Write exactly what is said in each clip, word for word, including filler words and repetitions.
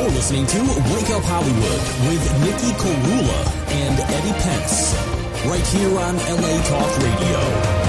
listening to Wake Up Hollywood with Nikki Korula and Eddie Pence, right here on L A Talk Radio.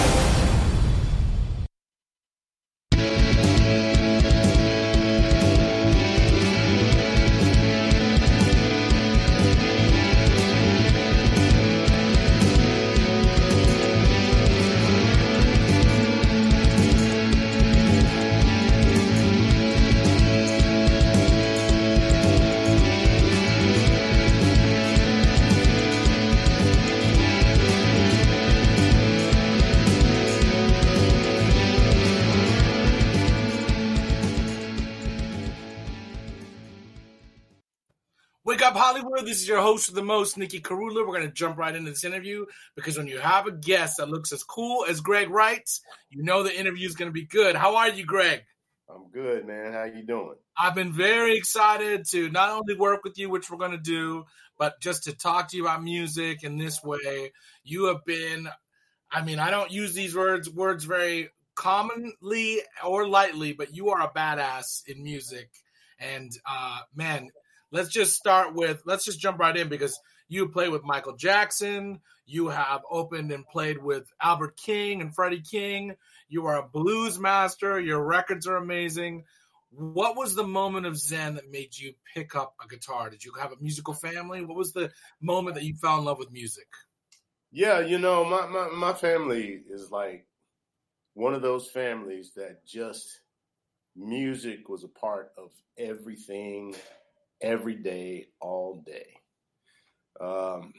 Wake Up Hollywood, this is your host of the most, Nikki Korula. We're going to jump right into this interview because when you have a guest that looks as cool as Greg Wright, you know the interview is going to be good. How are you, Greg? I'm good, man. How you doing? I've been very excited to not only work with you, which we're going to do, but just to talk to you about music in this way. You have been, I mean, I don't use these words, words very commonly or lightly, but you are a badass in music. And, uh, man, Let's just start with, let's just jump right in because you play with Michael Jackson. You have opened and played with Albert King and Freddie King. You are a blues master. Your records are amazing. What was the moment of Zen that made you pick up a guitar? Did you have a musical family? What was the moment that you fell in love with music? Yeah, you know, my, my, my family is like one of those families that just music was a part of everything every day, all day. Um,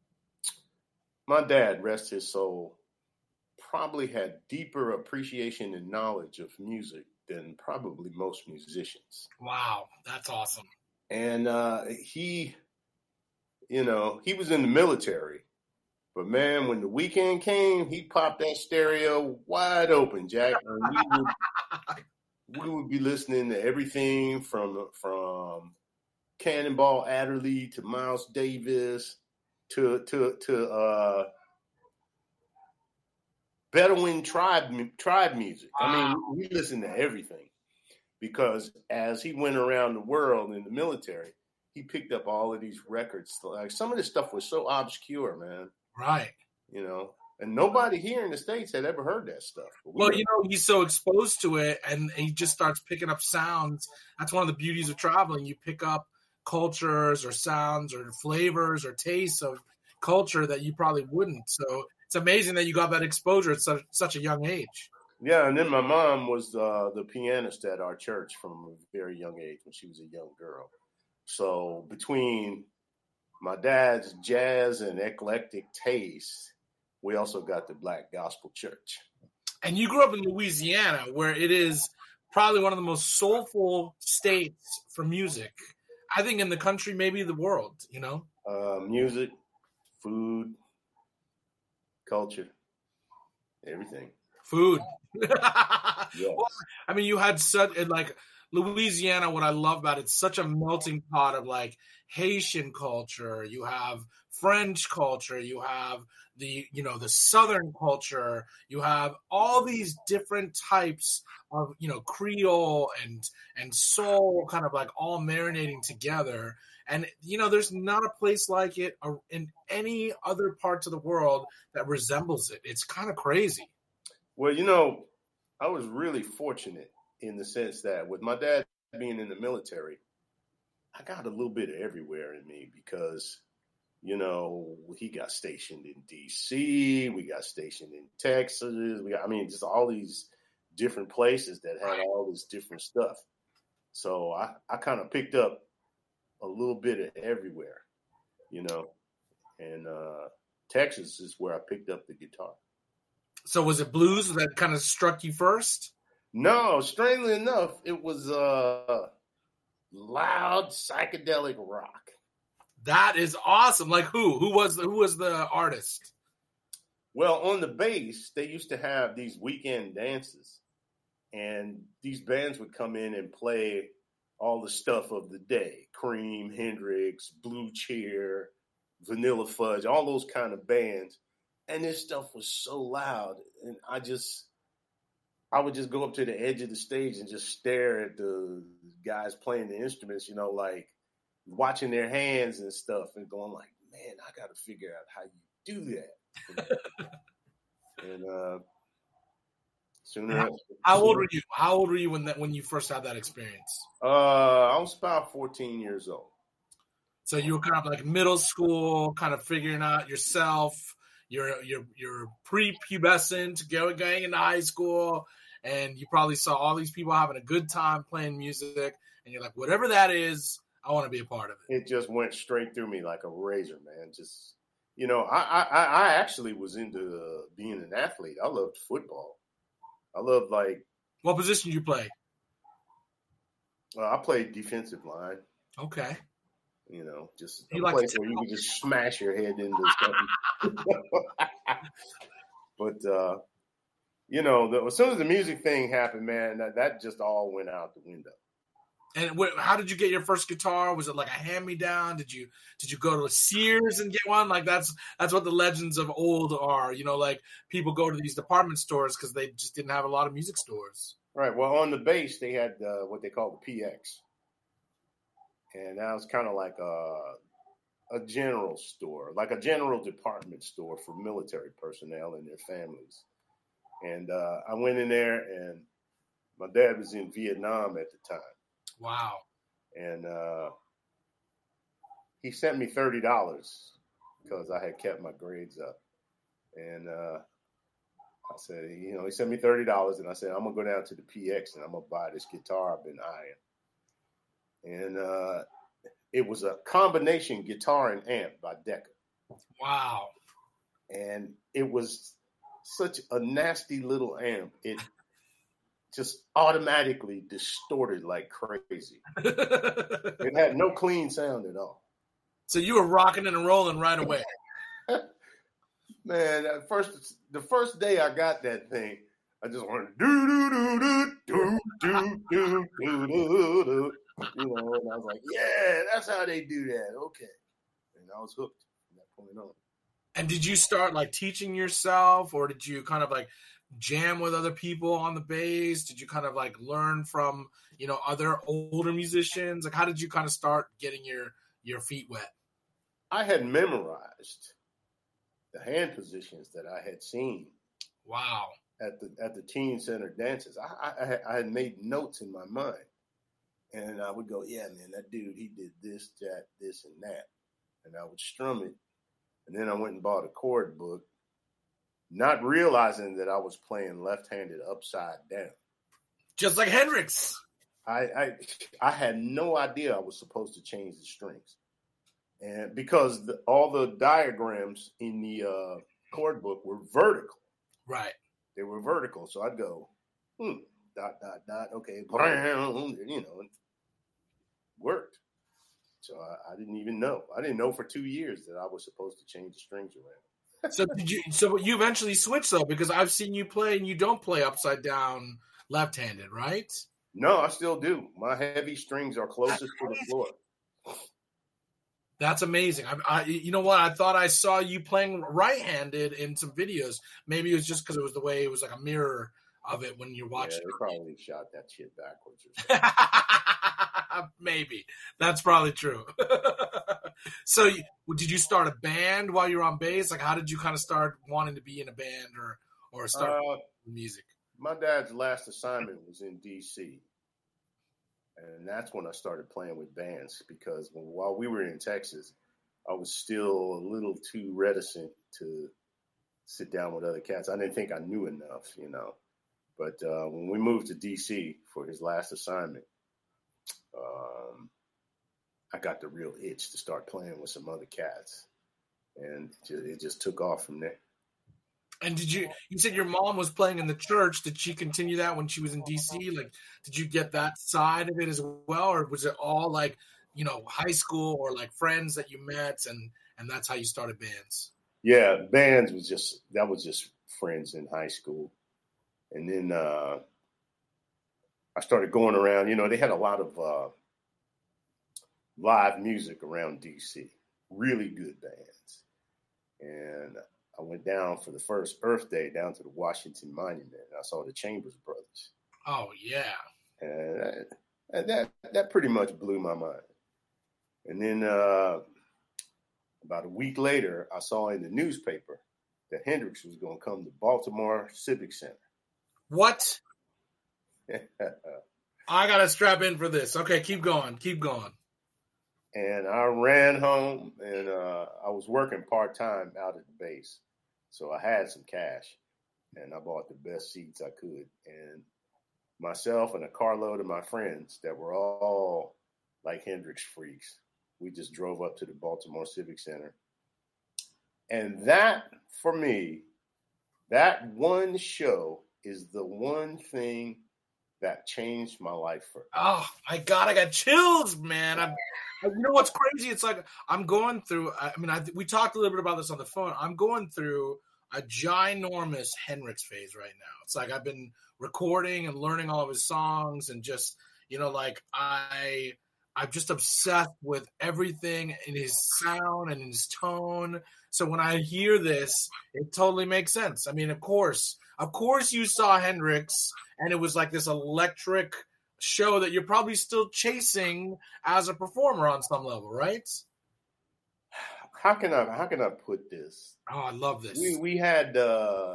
my dad, rest his soul, probably had deeper appreciation and knowledge of music than probably most musicians. Wow, that's awesome. And uh, he, you know, he was in the military. But, man, when the weekend came, he popped that stereo wide open, Jack. And we would, we would be listening to everything from from Cannonball Adderley to Miles Davis to to to uh, Bedouin tribe tribe music. I mean, we listened to everything because as he went around the world in the military, he picked up all of these records. Like some of this stuff was so obscure, man. Right. You know, and nobody here in the States had ever heard that stuff. We well, were- you know, he's so exposed to it and he just starts picking up sounds. That's one of the beauties of traveling. You pick up cultures or sounds or flavors or tastes of culture that you probably wouldn't. So it's amazing that you got that exposure at such, such a young age. Yeah, and then my mom was uh, the pianist at our church from a very young age when she was a young girl. So between my dad's jazz and eclectic taste, we also got the Black Gospel Church. And you grew up in Louisiana, where it is probably one of the most soulful states for music. I think in the country, maybe the world, you know? Uh, music, food, culture, everything. Food. Yes. Well, I mean, you had such, like, Louisiana, what I love about it, it's such a melting pot of, like, Haitian culture. You have French culture. You have the, you know, the Southern culture. You have all these different types of, you know, Creole and and soul kind of like all marinating together. And, you know, there's not a place like it in any other parts of the world that resembles it. It's kind of crazy. Well, you know, I was really fortunate in the sense that with my dad being in the military, I got a little bit of everywhere in me because, you know, he got stationed in D C, we got stationed in Texas, we got, I mean, just all these different places that had all this different stuff. So I, I kind of picked up a little bit of everywhere, you know, and uh, Texas is where I picked up the guitar. So was it blues that kind of struck you first? No, strangely enough, it was uh, loud psychedelic rock. That is awesome. Like who? Who was the, who was the artist? Well, on the bass, they used to have these weekend dances, and these bands would come in and play all the stuff of the day: Cream, Hendrix, Blue Cheer, Vanilla Fudge, all those kind of bands. And this stuff was so loud, and I just, I would just go up to the edge of the stage and just stare at the guys playing the instruments, you know, like watching their hands and stuff and going like, man, I got to figure out how you do that. and uh, sooner. How, how old were you? How old were you when that when you first had that experience? Uh, I was about fourteen years old. So you were kind of like middle school, kind of figuring out yourself. You're you're you're pre-pubescent, going going into high school, and you probably saw all these people having a good time playing music, and you're like, whatever that is, I want to be a part of it. It just went straight through me like a razor, man. Just you know, I I, I actually was into uh, being an athlete. I loved football. I loved like. What position did you play? Uh, I played defensive line. Okay. You know, just you a like place where you can just smash your head into something. But, uh, you know, the, as soon as the music thing happened, man, that, that just all went out the window. And wh- how did you get your first guitar? Was it like a hand-me-down? Did you did you go to a Sears and get one? Like that's that's what the legends of old are. You know, like people go to these department stores because they just didn't have a lot of music stores. Right. Well, on the bass, they had uh, what they call the P X. And that was kind of like a, a general store, like a general department store for military personnel and their families. And uh, I went in there, and my dad was in Vietnam at the time. Wow. And uh, he sent me thirty dollars because I had kept my grades up. And uh, I said, you know, he sent me thirty dollars, and I said, I'm going to go down to the P X, and I'm going to buy this guitar I've been eyeing. And uh, it was a combination guitar and amp by Decca. Wow. And it was such a nasty little amp. It just automatically distorted like crazy. It had no clean sound at all. So you were rocking and rolling right away. Man, at first, the first day I got that thing, I just wanted do do do do do do do do do do. You know, and I was like, yeah, that's how they do that. Okay. And I was hooked from that point on. And did you start like teaching yourself, or did you kind of like jam with other people on the bass? Did you kind of like learn from, you know, other older musicians? Like how did you kind of start getting your, your feet wet? I had memorized the hand positions that I had seen. Wow. At the at the teen center dances. I, I, I had made notes in my mind. And I would go, yeah, man, that dude, he did this, that, this, and that. And I would strum it. And then I went and bought a chord book, not realizing that I was playing left-handed upside down. Just like Hendrix. I I, I had no idea I was supposed to change the strings. And because the, all the diagrams in the uh, chord book were vertical. Right. They were vertical. So I'd go, hmm, dot, dot, dot, okay, you know, worked. So I, I didn't even know. I didn't know for two years that I was supposed to change the strings around. So did you? So you eventually switched though, because I've seen you play and you don't play upside down left-handed, right? No, I still do. My heavy strings are closest to the floor. That's amazing. I, I, you know what? I thought I saw you playing right-handed in some videos. Maybe it was just because it was the way it was like a mirror of it when you're watching. Yeah, they probably shot that shit backwards or something. Maybe that's probably true. So, you, did you start a band while you were on bass? Like, how did you kind of start wanting to be in a band or or start uh, music? My dad's last assignment was in D C, and that's when I started playing with bands. Because when, while we were in Texas, I was still a little too reticent to sit down with other cats. I didn't think I knew enough, you know. But uh, when we moved to D C for his last assignment, um, I got the real itch to start playing with some other cats, and it just, it just took off from there. And did you? You said your mom was playing in the church. Did she continue that when she was in D C? Like, did you get that side of it as well, or was it all like, you know, high school or like friends that you met, and and that's how you started bands? Yeah, bands was just that was just friends in high school. And then uh, I started going around. You know, they had a lot of uh, live music around D C, really good bands. And I went down for the first Earth Day down to the Washington Monument, and I saw the Chambers Brothers. Oh, yeah. And And that that pretty much blew my mind. And then uh, about a week later, I saw in the newspaper that Hendrix was going to come to Baltimore Civic Center. What? I got to strap in for this. Okay, keep going. Keep going. And I ran home, and uh, I was working part-time out at the base. So I had some cash, and I bought the best seats I could. And myself and a carload of my friends that were all like Hendrix freaks, we just drove up to the Baltimore Civic Center. And that, for me, that one show is the one thing that changed my life forever. Oh, my God, I got chills, man. I'm, you know what's crazy? It's like I'm going through, I mean, I, we talked a little bit about this on the phone. I'm going through a ginormous Hendrix phase right now. It's like I've been recording and learning all of his songs and just, you know, like I, I'm just obsessed with everything in his sound and in his tone. So when I hear this, it totally makes sense. I mean, of course, of course you saw Hendrix and it was like this electric show that you're probably still chasing as a performer on some level, right? How can I how can I put this? Oh, I love this. We we had uh,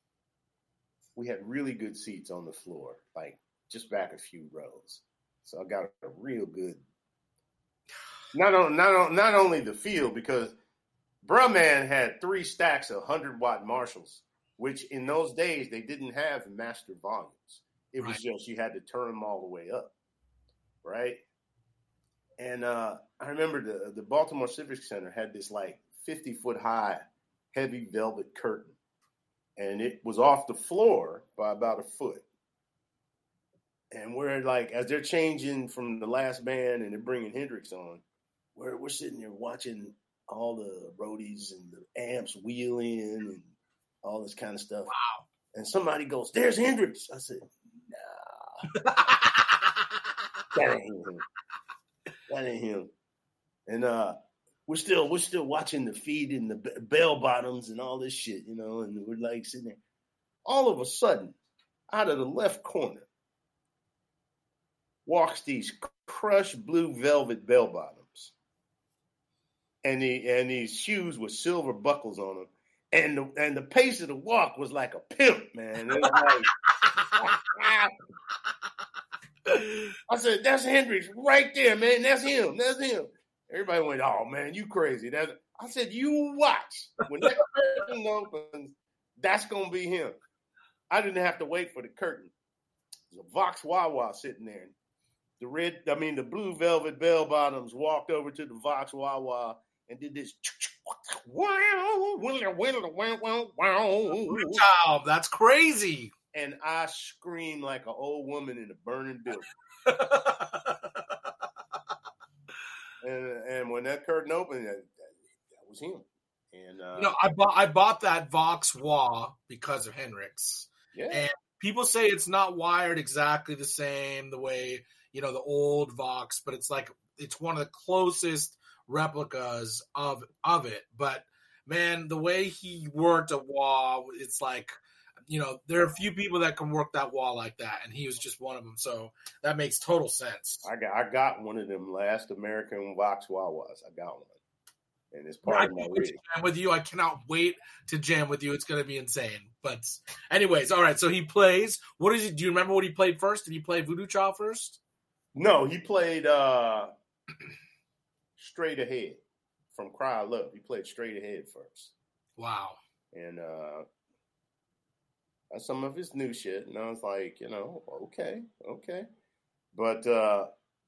we had really good seats on the floor, like just back a few rows. So I got a real good. Not on not on not only the feel, because Bruh Man had three stacks of hundred watt Marshalls, which in those days they didn't have master volumes. It was right. Just you had to turn them all the way up, right? And uh, I remember the the Baltimore Civic Center had this like fifty foot high heavy velvet curtain, and it was off the floor by about a foot. And we're like, as they're changing from the last band and they're bringing Hendrix on, we're we're sitting there watching all the roadies and the amps wheeling and all this kind of stuff. Wow! And somebody goes, "There's Hendrix." I said, "Nah, that ain't him. That ain't him." And uh, we're still we're still watching the feed and the bell bottoms and all this shit, you know. And we're like sitting there. All of a sudden, out of the left corner, walks these crushed blue velvet bell bottoms, and the and these shoes with silver buckles on them, and the and the pace of the walk was like a pimp, man. It was like, I said, "That's Hendrix right there, man. That's him. That's him." Everybody went, "Oh man, you crazy?" That's I said, "You watch when that curtain opens, that's gonna be him." I didn't have to wait for the curtain. There's a Vox Wawa sitting there. The red, I mean, the blue velvet bell bottoms walked over to the Vox Wawa and did this. Wow, that's crazy. And I screamed like an old woman in a burning building. and and when that curtain opened, that, that was him. And uh, you know, I bought I bought that Vox Wah because of Hendrix. Yeah. And people say it's not wired exactly the same the way, you know, the old Vox, but it's like it's one of the closest replicas of of it. But man, the way he worked a wah, it's like, you know, there are a few people that can work that wah like that, and he was just one of them. So that makes total sense. I got I got one of them last American Vox Wawas. I got one, and it's part I of my can't rig. jam with you. I cannot wait to jam with you. It's going to be insane. But anyways, all right. So he plays. What is it? Do you remember what he played first? Did he play Voodoo Child first? No, he played uh, Straight Ahead from Cry of Love. He played Straight Ahead first. Wow. And uh, that's some of his new shit. And I was like, you know, okay, okay. But uh,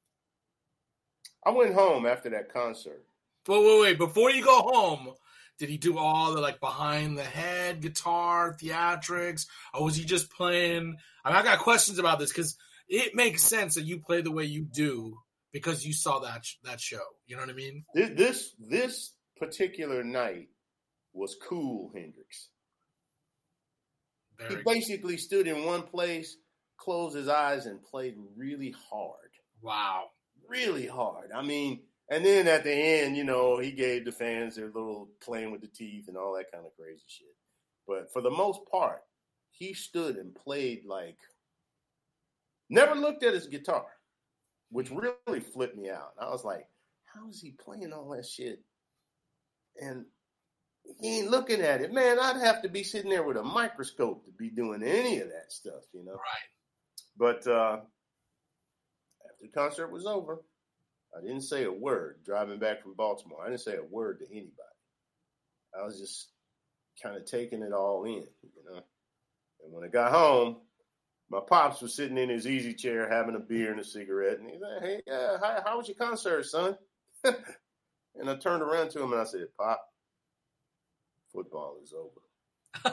I went home after that concert. Wait, wait, wait. Before you go home, did he do all the like behind the head guitar theatrics? Or was he just playing? I mean, I got questions about this because it makes sense that you play the way you do because you saw that that show. You know what I mean? This this, this particular night was cool Hendrix. Very he basically cool. Stood in one place, closed his eyes, and played really hard. Wow. Really hard. I mean, and then at the end, you know, he gave the fans their little playing with the teeth and all that kind of crazy shit. But for the most part, he stood and played like, never looked at his guitar. which really flipped me out. I was like, how is he playing all that shit? And he ain't looking at it. Man, I'd have to be sitting there with a microscope to be doing any of that stuff, you know? Right. But uh, after the concert was over, I didn't say a word driving back from Baltimore. I didn't say a word to anybody. I was just kind of taking it all in, you know? And when I got home, my pops was sitting in his easy chair having a beer and a cigarette. And he said, hey, uh, how, how was your concert, son? And I turned around to him and I said, Pop, football is over.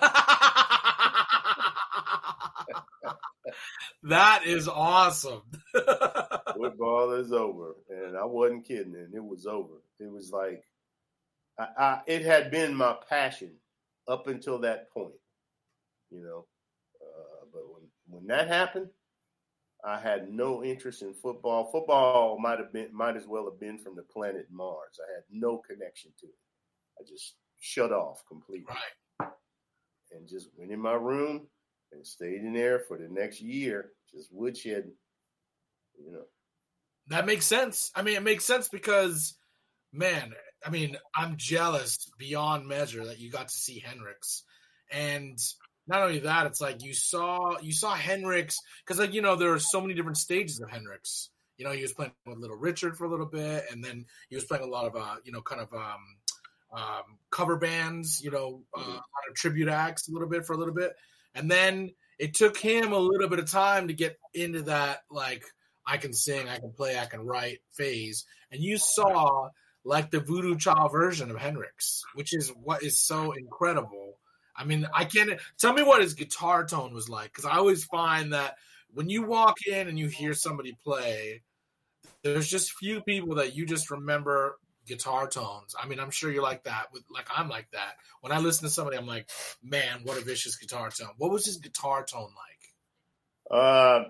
That is awesome. Football is over. And I wasn't kidding. And it was over. It was like, I, I, it had been my passion up until that point, you know. Uh, but when, when that happened, I had no interest in football. Football might have been, might as well have been from the planet Mars. I had no connection to it. I just shut off completely. Right. And just went in my room and stayed in there for the next year, just woodshedding, you know. That makes sense. I mean, it makes sense because, man, I mean, I'm jealous beyond measure that you got to see Hendrix. And not only that, it's like you saw you saw Hendrix, because, like, you know, there are so many different stages of Hendrix. You know, he was playing with Little Richard for a little bit, and then he was playing a lot of, uh, you know, kind of um, um, cover bands, you know, uh, a lot of tribute acts a little bit for a little bit. And then it took him a little bit of time to get into that, like, I can sing, I can play, I can write phase. And you saw, like, the Voodoo Child version of Hendrix, which is what is so incredible. I mean, I can't – tell me what his guitar tone was like, because I always find that when you walk in and you hear somebody play, there's just few people that you just remember guitar tones. I mean, I'm sure you're like that. With like I'm like that. When I listen to somebody, I'm like, man, what a vicious guitar tone. What was his guitar tone like? Uh,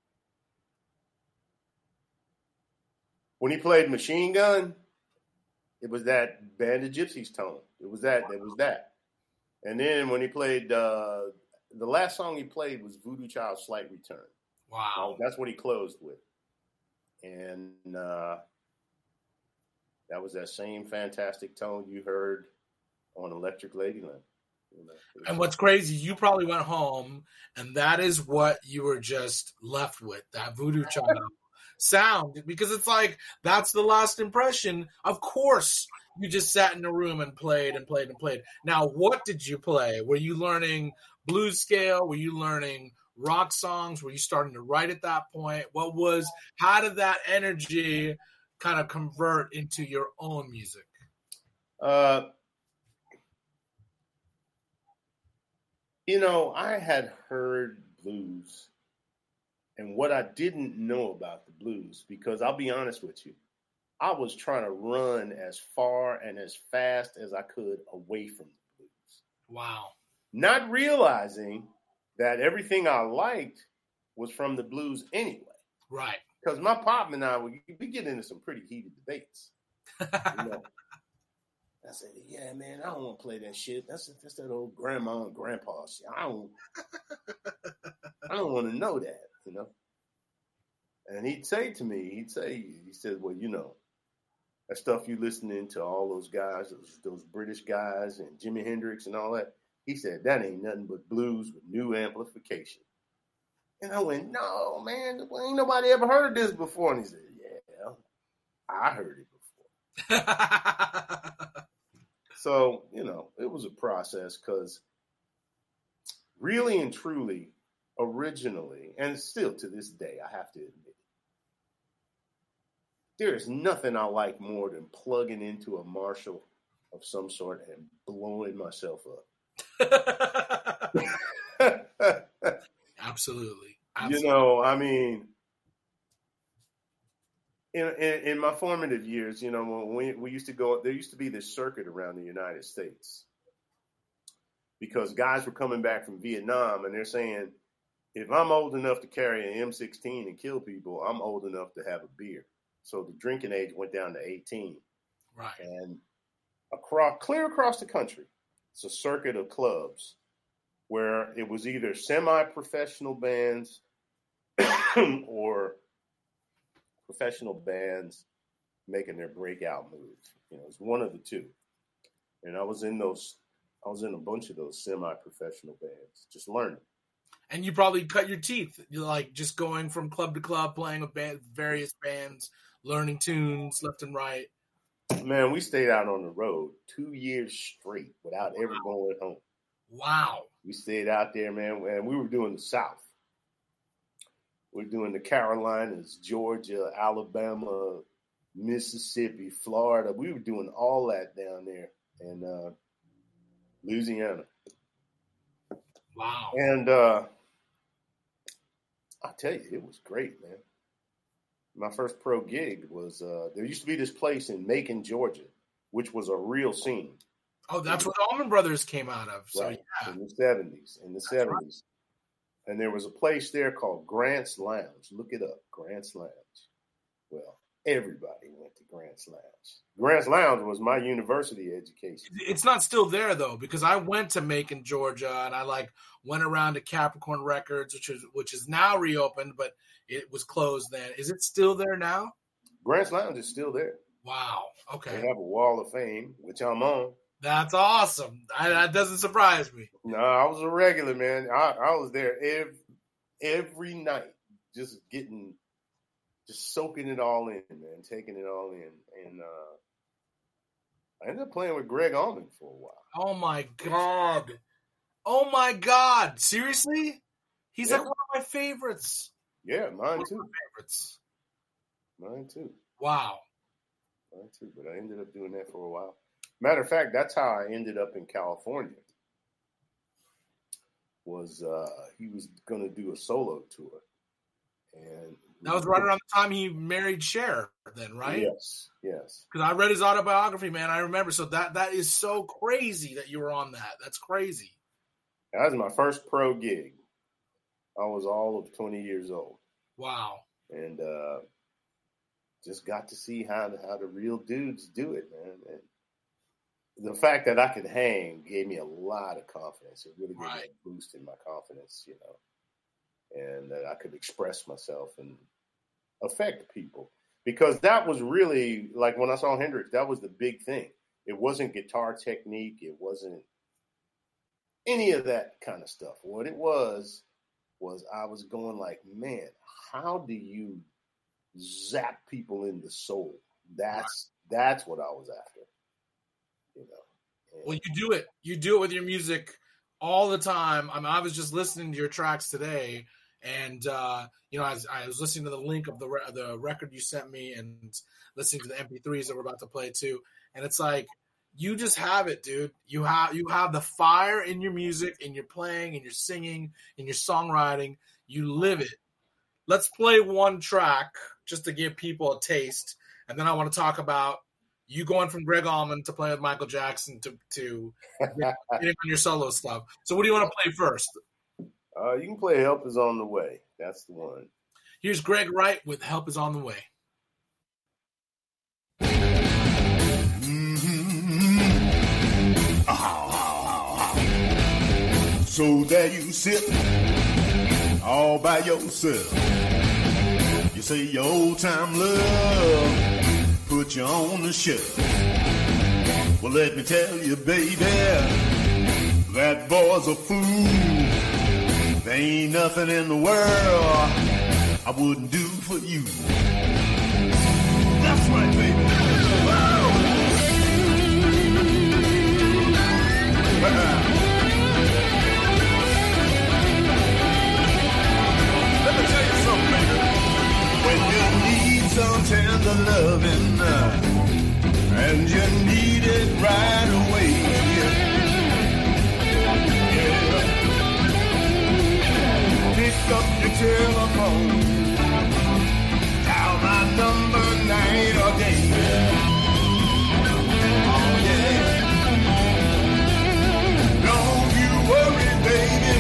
when he played Machine Gun, it was that Band of Gypsies tone. It was that. It was that. And then when he played, uh, the last song he played was Voodoo Child Slight Return. Wow. That's what he closed with. And uh, that was that same fantastic tone you heard on Electric Ladyland. You know, and what's crazy, you probably went home, and that is what you were just left with, that Voodoo Child sound. Because it's like, that's the last impression. Of course, you just sat in a room and played and played and played. Now, what did you play? Were you learning blues scale? Were you learning rock songs? Were you starting to write at that point? What was, how did that energy kind of convert into your own music? Uh, you know, I had heard blues and what I didn't know about the blues, because I'll be honest with you, I was trying to run as far and as fast as I could away from the blues. Wow. Not realizing that everything I liked was from the blues anyway. Right. Because my pop and I, we, we get into some pretty heated debates. You know? I said, yeah, man, I don't want to play that shit. That's that's that old grandma and grandpa shit. I don't, I don't want to know that, you know? And he'd say to me, he'd say, he said, well, you know, that stuff you listening to all those guys, those, those British guys and Jimi Hendrix and all that. He said, that ain't nothing but blues with new amplification. And I went, no, man, ain't nobody ever heard of this before. And he said, yeah, I heard it before. So, you know, it was a process, because really and truly, originally, and still to this day, I have to admit it, there is nothing I like more than plugging into a Marshall of some sort and blowing myself up. Absolutely. Absolutely. You know, I mean, in, in in my formative years, you know, when we, we used to go, there used to be this circuit around the United States, because guys were coming back from Vietnam and they're saying, if I'm old enough to carry an M sixteen and kill people, I'm old enough to have a beer. So the drinking age went down to eighteen. Right. And across, clear across the country, it's a circuit of clubs where it was either semi-professional bands or professional bands making their breakout moves. You know, it's one of the two. And I was in those, I was in a bunch of those semi-professional bands, just learning. And you probably cut your teeth. You're like just going from club to club, playing with band, various bands, learning tunes left and right. Man, we stayed out on the road two years straight without wow. ever going home. Wow. We stayed out there, man, and we were doing the South. We were doing the Carolinas, Georgia, Alabama, Mississippi, Florida. We were doing all that down there in uh, Louisiana. Wow. And uh, I'll tell you, it was great, man. My first pro gig was, uh, there used to be this place in Macon, Georgia, which was a real scene. Oh, that's where the Allman Brothers came out of. So, right. yeah. In the seventies. In the that's seventies. Right. And there was a place there called Grant's Lounge. Look it up, Grant's Lounge. Well, everybody went to Grant's Lounge. Grant's Lounge was my university education. It's not still there, though, because I went to Macon, Georgia, and I, like, went around to Capricorn Records, which is which is now reopened, but it was closed then. Is it still there now? Grant's Lounge is still there. Wow. Okay. They have a Wall of Fame, which I'm on. That's awesome. I, that doesn't surprise me. No, I was a regular, man. I, I was there every, every night, just getting, just soaking it all in, man, taking it all in. And uh, I ended up playing with Greg Allman for a while. Oh, my God. Oh, my God. Seriously? He's yeah. like one of my favorites. Yeah, mine one too. Of my favorites. Mine too. Wow. Mine too, but I ended up doing that for a while. Matter of fact, that's how I ended up in California. Was uh, he was going to do a solo tour, and that was right around the time he married Cher. Then, right? Yes, yes. Because I read his autobiography, man. I remember. So that that is so crazy that you were on that. That's crazy. That was my first pro gig. I was all of twenty years old. Wow. And uh, just got to see how the, how the real dudes do it, man. And the fact that I could hang gave me a lot of confidence. It really gave right. me a boost in my confidence, you know, and that I could express myself and affect people. Because that was really, like when I saw Hendrix, that was the big thing. It wasn't guitar technique. It wasn't any of that kind of stuff. What it was, was I was going like, man, how do you zap people in the soul? That's right. that's what I was after. You know. And well, you do it. You do it with your music all the time. I mean, I was just listening to your tracks today, and uh, you know, I was, I was listening to the link of the re- the record you sent me, and listening to the M P threes that we're about to play too. And it's like you just have it, dude. You have you have the fire in your music, in your playing, in your singing, in your songwriting. You live it. Let's play one track just to give people a taste, and then I want to talk about you going from Greg Allman to playing with Michael Jackson to to getting on your solo stuff. So what do you want to play first? Uh, you can play Help Is On The Way. That's the one. Here's Greg Wright with Help Is On The Way. Mm-hmm. Oh, oh, oh. So there you sit all by yourself. You say your old time love put you on the shelf. Well, let me tell you, baby, that boy's a fool. There ain't nothing in the world I wouldn't do for you. That's right, baby. Let me tell you something, baby. When you need some tender loving, uh, and you need it right away. Yeah. Pick up your telephone, dial my number night or day. Oh yeah. Don't you worry, baby.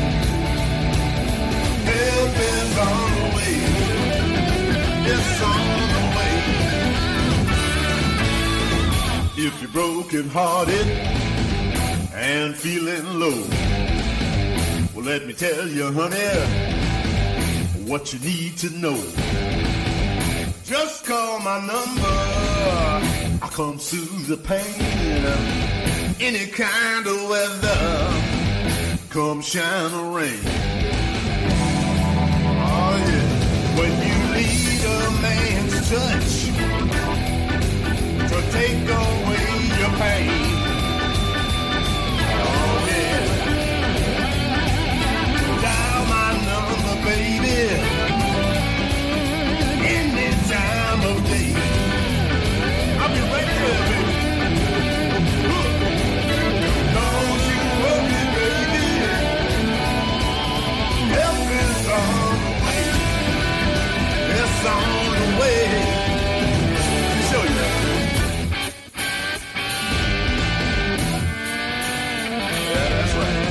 Help is on the way. It's on the way. If you're broken hearted and feeling low, well, let me tell you, honey, what you need to know. Just call my number. I come soothe the pain. Any kind of weather. Come shine or rain. Oh yeah. When you need a man's touch to take away your pain. Oh yeah. Dial my number, baby. Any time of day. I'll be right there, baby. Don't you worry, baby. Help is on the way. It's on the way. Let me show you that. Yeah, that's right.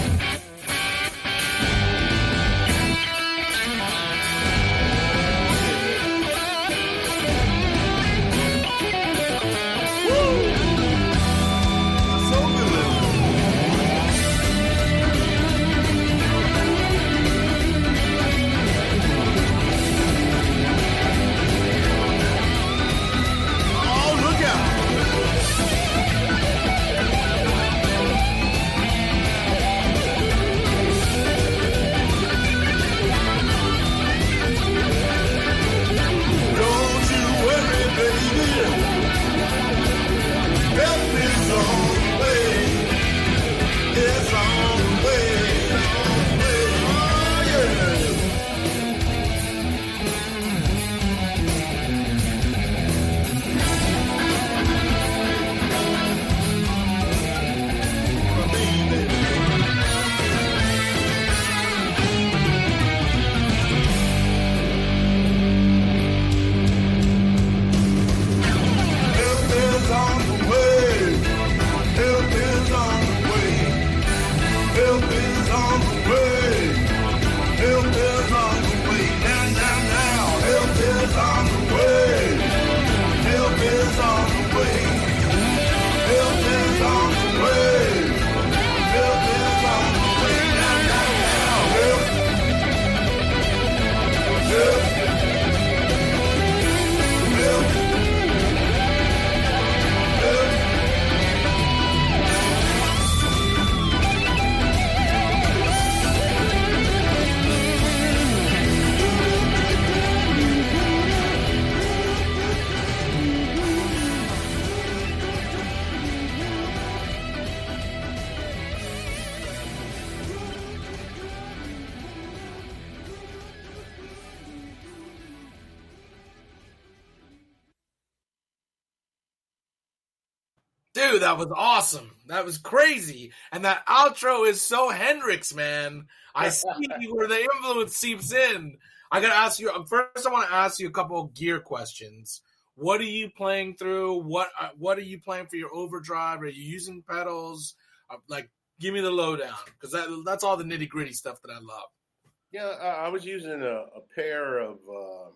Dude, that was awesome. That was crazy. And that outro is so Hendrix, man. I see where the influence seeps in. I got to ask you, first I want to ask you a couple of gear questions. What are you playing through? What uh, What are you playing for your overdrive? Are you using pedals? Uh, like, give me the lowdown, because that, that's all the nitty-gritty stuff that I love. Yeah, I, I was using a, a pair of uh,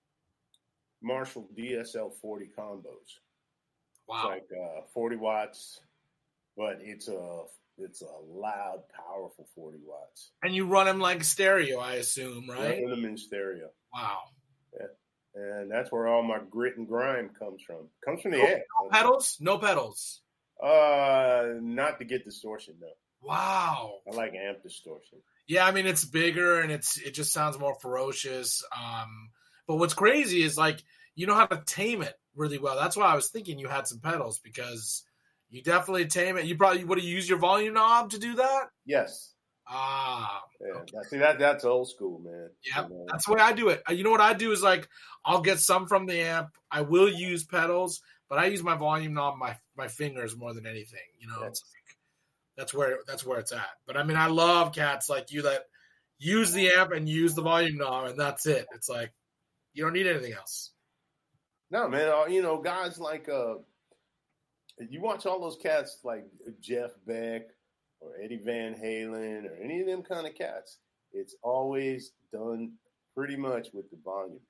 Marshall D S L forty combos. Wow. It's like uh, forty watts, but it's a it's a loud, powerful forty watts. And you run them like stereo, I assume, right? Run them in stereo. Wow. Yeah, and that's where all my grit and grime comes from. Comes from the no, air. No pedals? No pedals. Uh, not to get distortion though. Wow. I like amp distortion. Yeah, I mean it's bigger and it's it just sounds more ferocious. Um, but what's crazy is like you know how to tame it really well. That's why I was thinking you had some pedals, because you definitely tame it. You probably would have used your volume knob to do that? Yes. Ah. Yeah. Okay. See, that that's old school, man. Yeah, you know? That's the way I do it. You know what I do is like I'll get some from the amp. I will use pedals, but I use my volume knob, my my fingers more than anything. You know, Yes. it's like that's where that's where it's at. But I mean, I love cats like you that use the amp and use the volume knob, and that's it. It's like you don't need anything else. No, man. uh, You know, guys like uh, you watch all those cats like Jeff Beck or Eddie Van Halen or any of them kind of cats. It's always done pretty much with the volume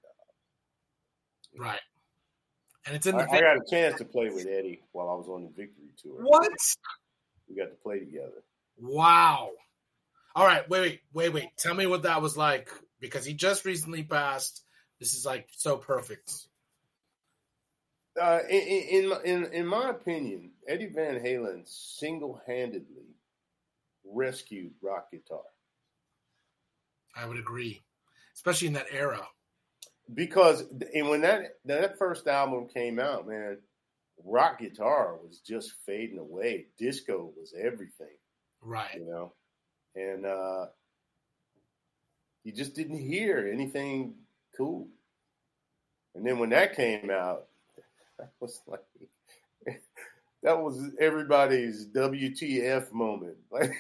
knob. Right. And it's in I, the I got a chance to play with Eddie while I was on the Victory Tour. What? We got to play together. Wow. All right, wait, wait, wait, wait. Tell me what that was like, because he just recently passed. This is like so perfect. Uh, in, in in in my opinion, Eddie Van Halen single-handedly rescued rock guitar. I would agree, especially in that era. Because and when that that first album came out, man, rock guitar was just fading away. Disco was everything, right? You know, and uh, you just didn't hear anything cool. And then when that came out, that was like that was everybody's W T F moment. Like,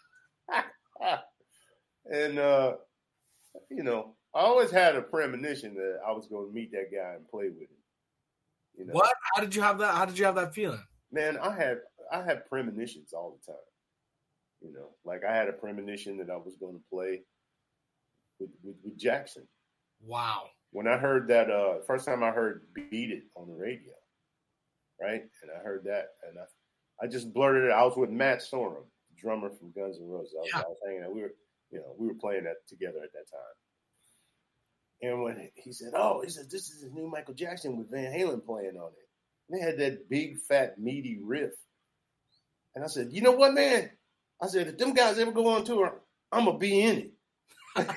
and uh, you know, I always had a premonition that I was going to meet that guy and play with him. You know? What? How did you have that? How did you have that feeling? Man, I had I had premonitions all the time. You know, like I had a premonition that I was going to play with, with, with Jackson. Wow. When I heard that, uh, first time I heard "Beat It" on the radio, right? And I heard that, and I, I just blurted it. I was with Matt Sorum, drummer from Guns N' Roses. I was, yeah. I was hanging out. We were, you know, we were playing that together at that time. And when he said, "Oh," he said, "This is a new Michael Jackson with Van Halen playing on it." And they had that big, fat, meaty riff. And I said, "You know what, man?" I said, "If them guys ever go on tour, I'm gonna be in it."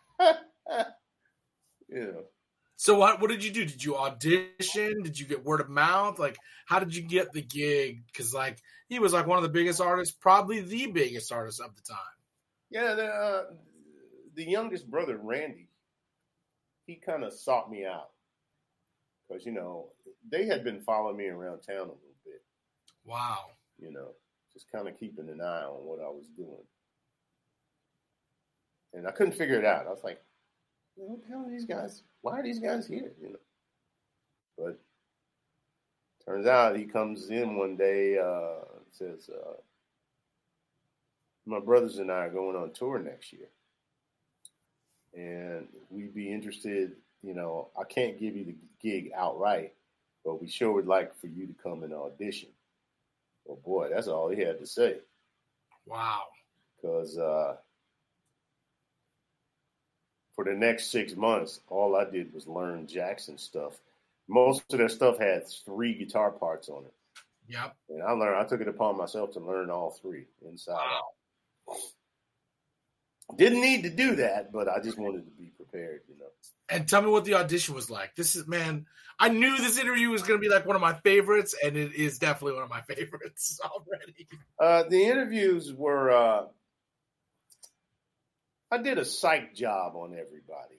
You know. So what? What did you do? Did you audition? Did you get word of mouth? Like, how did you get the gig? Because like he was like one of the biggest artists, probably the biggest artist of the time. Yeah, the uh, the youngest brother, Randy, he kind of sought me out because you know they had been following me around town a little bit. Wow. You know, just kind of keeping an eye on what I was doing, and I couldn't figure it out. I was like, what the hell are these guys? Why are these guys here? You know. But turns out he comes in one day, uh, says, uh, my brothers and I are going on tour next year. And we'd be interested, you know, I can't give you the gig outright, but we sure would like for you to come and audition. Well, boy, that's all he had to say. Wow. Because, uh, for the next six months, all I did was learn Jackson stuff. Most of their stuff had three guitar parts on it. Yep. And I learned, I took it upon myself to learn all three inside wow. out. Didn't need to do that, but I just wanted to be prepared, you know. And tell me what the audition was like. This is, man, I knew this interview was going to be like one of my favorites, and it is definitely one of my favorites already. Uh, the interviews were, uh, I did a psych job on everybody.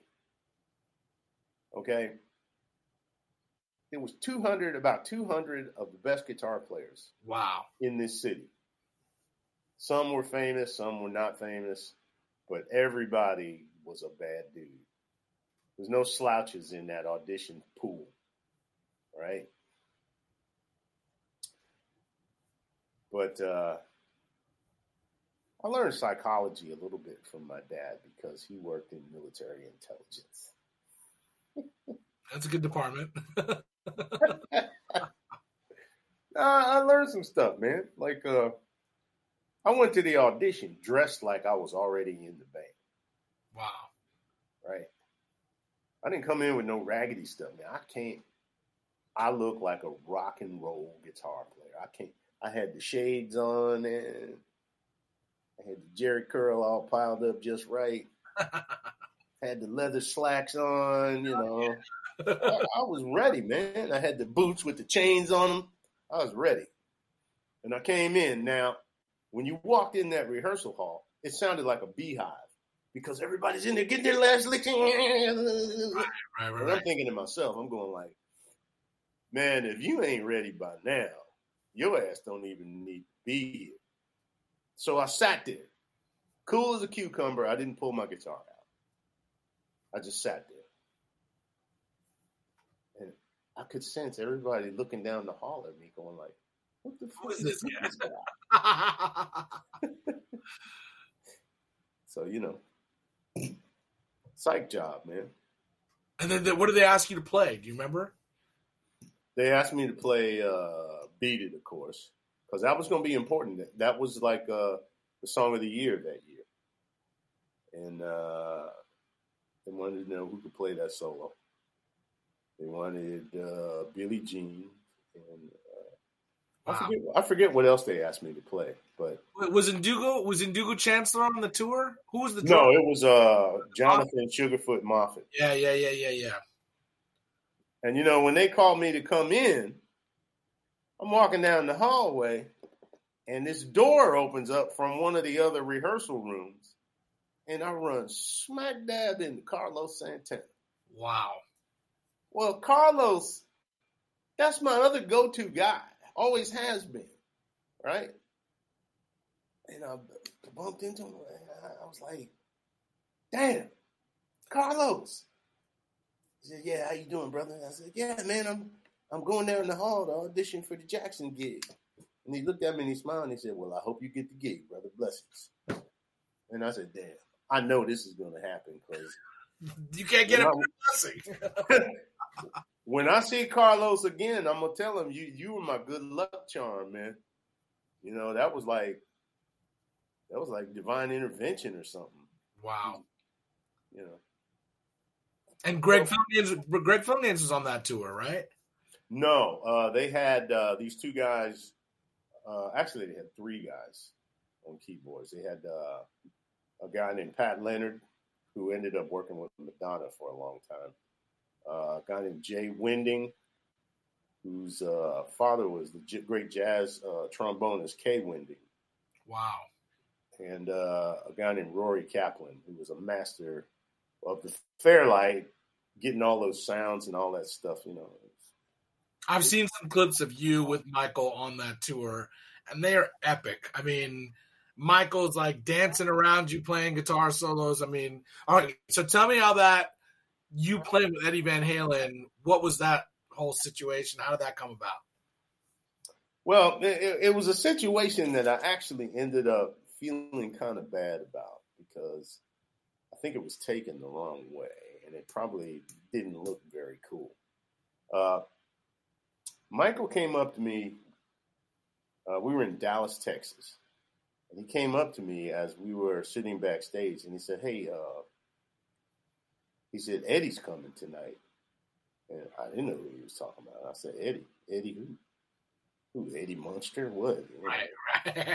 Okay? There was two hundred, about two hundred of the best guitar players. Wow. In this city. Some were famous, some were not famous, but everybody was a bad dude. There's no slouches in that audition pool, right? But uh, I learned psychology a little bit from my dad because he worked in military intelligence. That's a good department. uh, I learned some stuff, man. Like, uh, I went to the audition dressed like I was already in the band. Wow. Right? I didn't come in with no raggedy stuff, man. I can't. I look like a rock and roll guitar player. I can't. I had the shades on and I had the Jerry curl all piled up just right. Had the leather slacks on, you know. I, I was ready, man. I had the boots with the chains on them. I was ready. And I came in. Now, when you walked in that rehearsal hall, it sounded like a beehive because everybody's in there getting their last licks. Right, right, right, and I'm thinking to myself, I'm going like, man, if you ain't ready by now, your ass don't even need to be here. So I sat there, cool as a cucumber. I didn't pull my guitar out. I just sat there. And I could sense everybody looking down the hall at me going like, what the fuck is this guy? So, you know, psych job, man. And then the, what did they ask you to play? Do you remember? They asked me to play uh, Beat It, of course, because that was going to be important. That was like uh, the song of the year that year. And uh, they wanted to know who could play that solo. They wanted uh, Billie Jean, and uh, Wow. I forget. I forget what else they asked me to play. But Wait, was Indugo was Indugo Chancellor on the tour? Who was the no, drummer? it was uh, Jonathan Sugarfoot Moffett. Yeah, yeah, yeah, yeah, yeah. And you know, when they called me to come in, I'm walking down the hallway, and this door opens up from one of the other rehearsal rooms, and I run smack dab into Carlos Santana. Wow. Well, Carlos, that's my other go-to guy. Always has been, right? And I bumped into him, and I was like, damn, Carlos. He said, yeah, how you doing, brother? I said, yeah, man, I'm I'm going down the hall to audition for the Jackson gig. And he looked at me and he smiled and he said, well, I hope you get the gig, brother. Blessings. And I said, damn, I know this is going to happen because you can't get a blessing. When I see Carlos again, I'm going to tell him, you you were my good luck charm, man. You know, that was like, that was like divine intervention or something. Wow. You know. And Greg Phillips, Greg Phillips was on that tour, right? No, uh, they had uh, these two guys. Uh, actually, they had three guys on keyboards. They had uh, a guy named Pat Leonard, who ended up working with Madonna for a long time. Uh, a guy named Jay Winding, whose uh, father was the j- great jazz uh, trombonist Kay Winding. Wow. And uh, a guy named Rory Kaplan, who was a master of the Fairlight, getting all those sounds and all that stuff, you know. I've seen some clips of you with Michael on that tour, and they are epic. I mean, Michael's like dancing around you playing guitar solos. I mean, all right, so tell me how that, you playing with Eddie Van Halen, what was that whole situation? How did that come about? Well, it, it was a situation that I actually ended up feeling kind of bad about because I think it was taken the wrong way, and it probably didn't look very cool. Uh, Michael came up to me. Uh, we were in Dallas, Texas, and he came up to me as we were sitting backstage, and he said, "Hey," uh, he said, "Eddie's coming tonight." And I didn't know who he was talking about. I said, "Eddie, Eddie who? Who? Eddie Munster? What?" Right, right.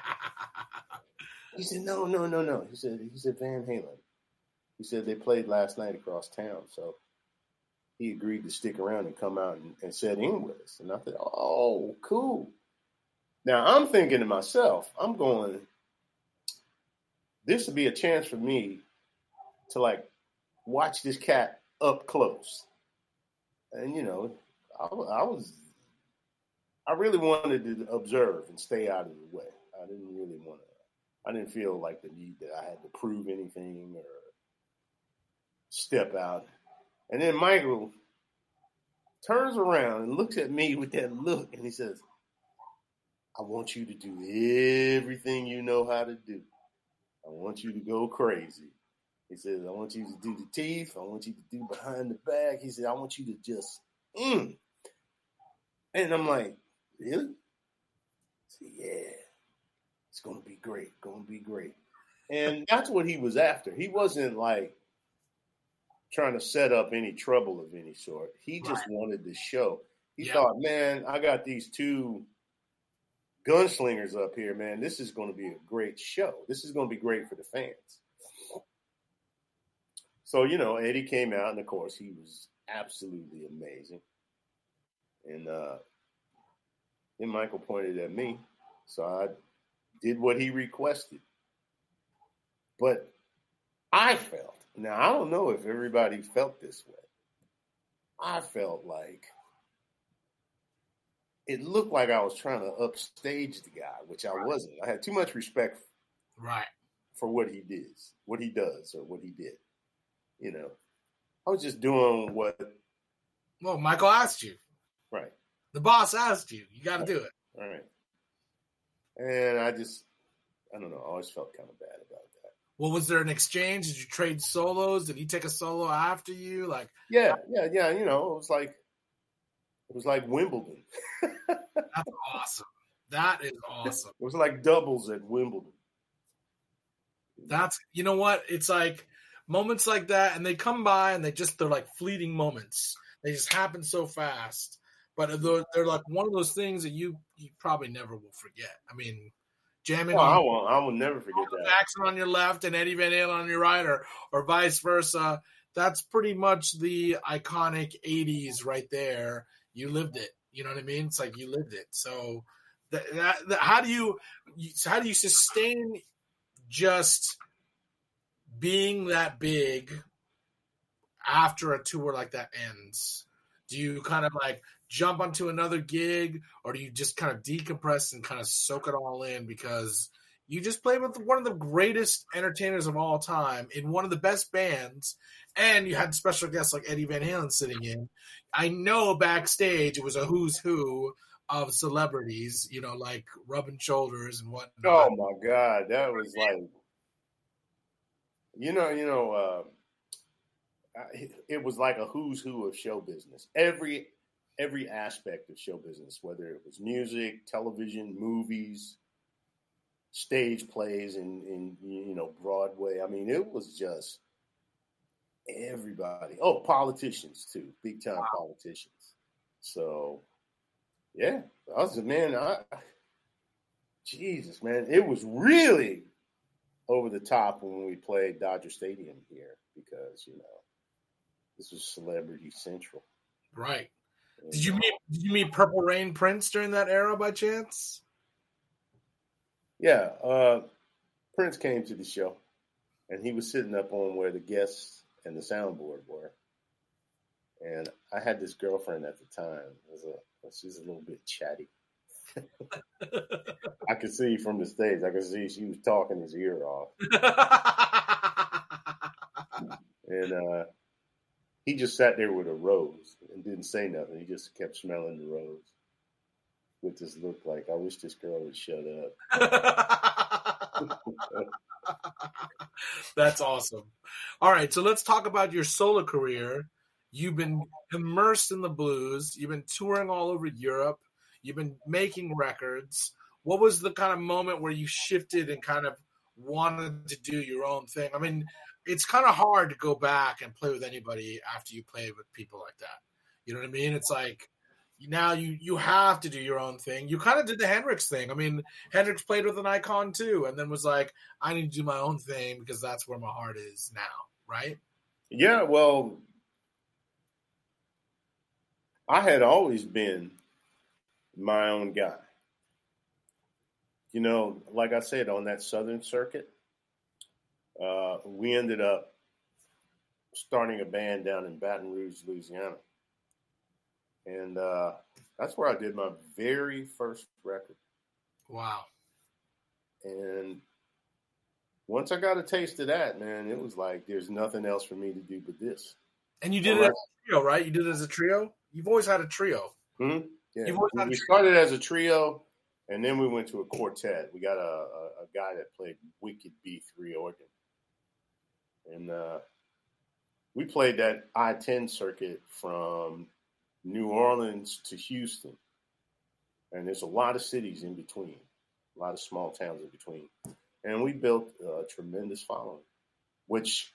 He said, "No, no, no, no." He said, "He said Van Halen." He said they played last night across town, so he agreed to stick around and come out and, and sit in with us. And I thought, "Oh, cool." Now I'm thinking to myself, I'm going, this would be a chance for me to like watch this cat up close. And you know, I, I was, I really wanted to observe and stay out of the way. I didn't really want to. I didn't feel like the need that I had to prove anything or step out. And then Michael turns around and looks at me with that look, and he says, "I want you to do everything you know how to do. I want you to go crazy." He says, "I want you to do the teeth. I want you to do behind the back." He said, "I want you to just, mm." And I'm like, "Really?" I said, "Yeah. It's going to be great. Going to be great." And that's what he was after. He wasn't like trying to set up any trouble of any sort. He just right. wanted to show. He yeah. thought, man, I got these two gunslingers up here, man. This is going to be a great show. This is going to be great for the fans. So, you know, Eddie came out, and of course, he was absolutely amazing. And uh, then Michael pointed at me. So I did what he requested. But I felt, now I don't know if everybody felt this way. I felt like it looked like I was trying to upstage the guy, which I wasn't. I had too much respect right. for what he did, what he does, or what he did. You know, I was just doing what. Well, Michael asked you. Right. The boss asked you. You got to do it. All right. And I just, I don't know, I always felt kind of bad about that. Well, was there an exchange? Did you trade solos? Did he take a solo after you? Like, yeah, yeah, yeah. You know, it was like, it was like Wimbledon. That's awesome. That is awesome. It was like doubles at Wimbledon. That's, you know what? It's like moments like that, and they come by, and they just, they're like fleeting moments. They just happen so fast. But they're, they're like one of those things that you, you probably never will forget. I mean, jamming Oh, on I will. I will never forget Michael that. Jackson on your left and Eddie Van Halen on your right, or or vice versa. That's pretty much the iconic eighties right there. You lived it. You know what I mean? It's like you lived it. So that, that, that how do you how do you sustain just being that big after a tour like that ends? Do you kind of like jump onto another gig, or do you just kind of decompress and kind of soak it all in because you just played with one of the greatest entertainers of all time in one of the best bands, and you had special guests like Eddie Van Halen sitting in? I know backstage it was a who's who of celebrities, you know, like rubbing shoulders and whatnot. Oh my God, that was like, you know, you know, uh, it was like a who's who of show business. Every every aspect of show business, whether it was music, television, movies, stage plays, and in, in you know Broadway. I mean, it was just everybody. Oh, politicians too, big time wow. politicians. So, yeah, I was man. I, Jesus, man, it was really over the top when we played Dodger Stadium here because you know. This was Celebrity Central. Right. And, did you meet Did you meet Purple Rain Prince during that era by chance? Yeah. Uh, Prince came to the show, and he was sitting up on where the guests and the soundboard were. And I had this girlfriend at the time. It was a, she's a little bit chatty. I could see from the stage. I could see she was talking his ear off. and uh he just sat there with a rose and didn't say nothing. He just kept smelling the rose with this look like, I wish this girl would shut up. That's awesome. All right, so let's talk about your solo career. You've been immersed in the blues. You've been touring all over Europe. You've been making records. What was the kind of moment where you shifted and kind of wanted to do your own thing? I mean, it's kind of hard to go back and play with anybody after you play with people like that. You know what I mean? It's like now you you have to do your own thing. You kind of did the Hendrix thing. I mean, Hendrix played with an icon too, and then was like, I need to do my own thing because that's where my heart is now, right? Yeah, well, I had always been my own guy. You know, like I said, on that Southern circuit, Uh, we ended up starting a band down in Baton Rouge, Louisiana. And uh, that's where I did my very first record. Wow. And once I got a taste of that, man, it was like there's nothing else for me to do but this. And you did All it right. as a trio, right? You did it as a trio? You've always had a trio. Mm-hmm. Yeah. You've always had we a trio. started as a trio, and then we went to a quartet. We got a, a, a guy that played wicked B three organ. And uh, we played that I ten circuit from New Orleans to Houston. And there's a lot of cities in between, a lot of small towns in between. And we built a tremendous following, which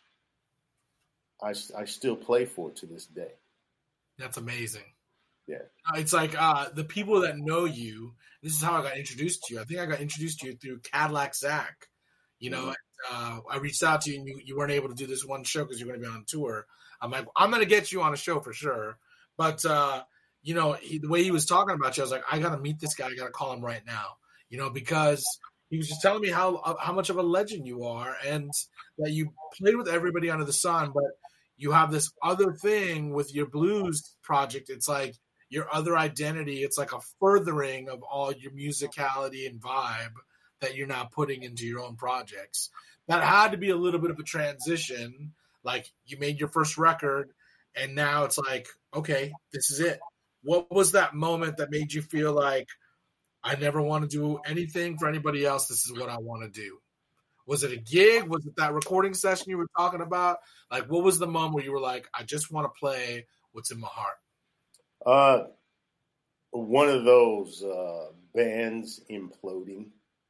I, I still play for to this day. That's amazing. Yeah. It's like uh, the people that know you, this is how I got introduced to you. I think I got introduced to you through Cadillac Zach. You know, mm-hmm. Uh, I reached out to you and you, you weren't able to do this one show because you're going to be on tour. I'm like, I'm going to get you on a show for sure. But, uh, you know, he, the way he was talking about you, I was like, I got to meet this guy. I got to call him right now, you know, because he was just telling me how uh, how much of a legend you are and that you played with everybody under the sun, but you have this other thing with your blues project. It's like your other identity. It's like a furthering of all your musicality and vibe that you're not putting into your own projects. That had to be a little bit of a transition. Like you made your first record and now it's like, okay, this is it. What was that moment that made you feel like I never want to do anything for anybody else? This is what I want to do. Was it a gig? Was it that recording session you were talking about? Like, what was the moment where you were like, I just want to play what's in my heart? Uh, one of those uh, bands imploding.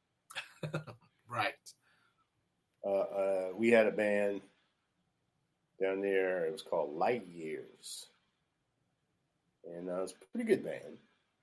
Right. Uh, uh, we had a band down there. It was called Light Years. and uh, it was a pretty good band.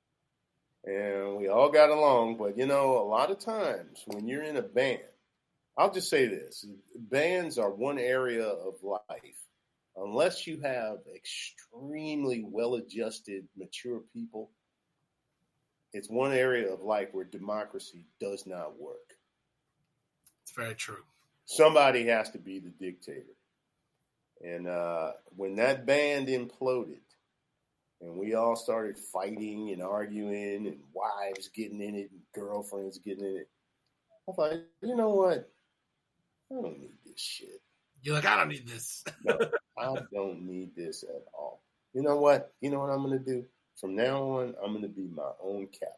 And we all got along, but, you know, a lot of times when you're in a band, I'll just say this, bands are one area of life. Unless you have extremely well-adjusted, mature people, it's one area of life where democracy does not work. It's very true. Somebody has to be the dictator. And uh, when that band imploded and we all started fighting and arguing and wives getting in it and girlfriends getting in it, I thought, you know what? I don't need this shit. You're like, I don't need this. No, I don't need this at all. You know what? You know what I'm going to do? From now on, I'm going to be my own cat.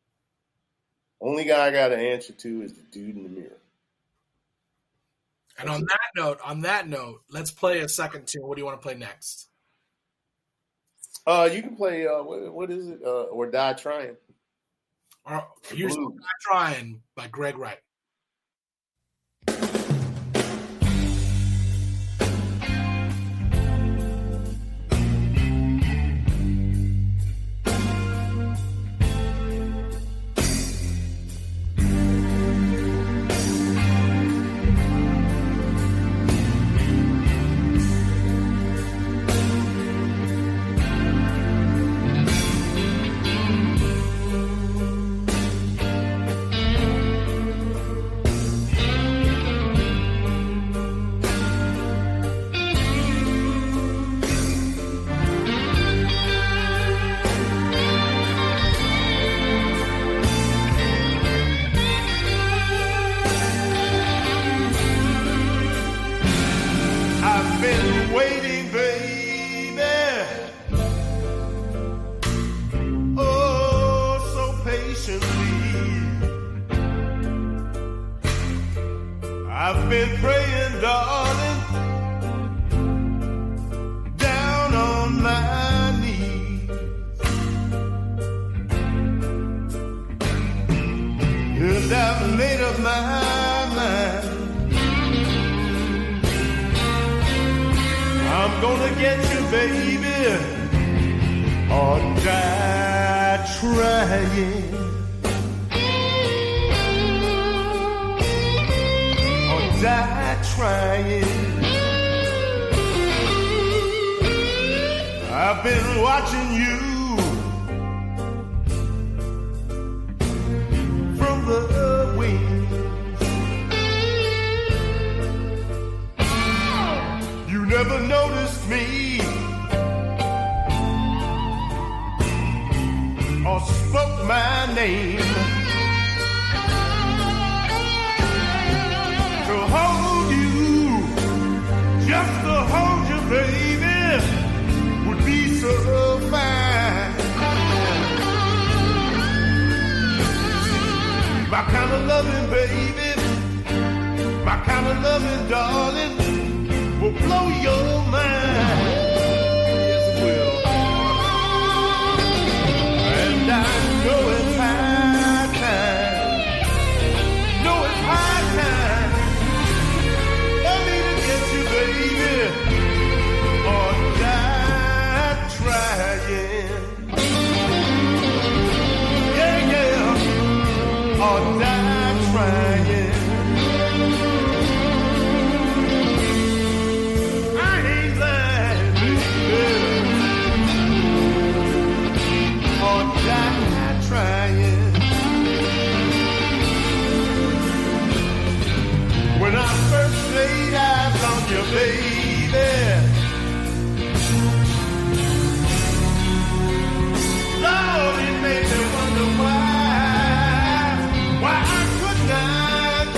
Only guy I got to answer to is the dude in the mirror. And on that note, on that note, let's play a second tune. What do you want to play next? Uh, you can play, uh, what, what is it? Uh, or Die Trying. Or here's Die Trying by Greg Wright. Lord, it made me wonder why, why I could not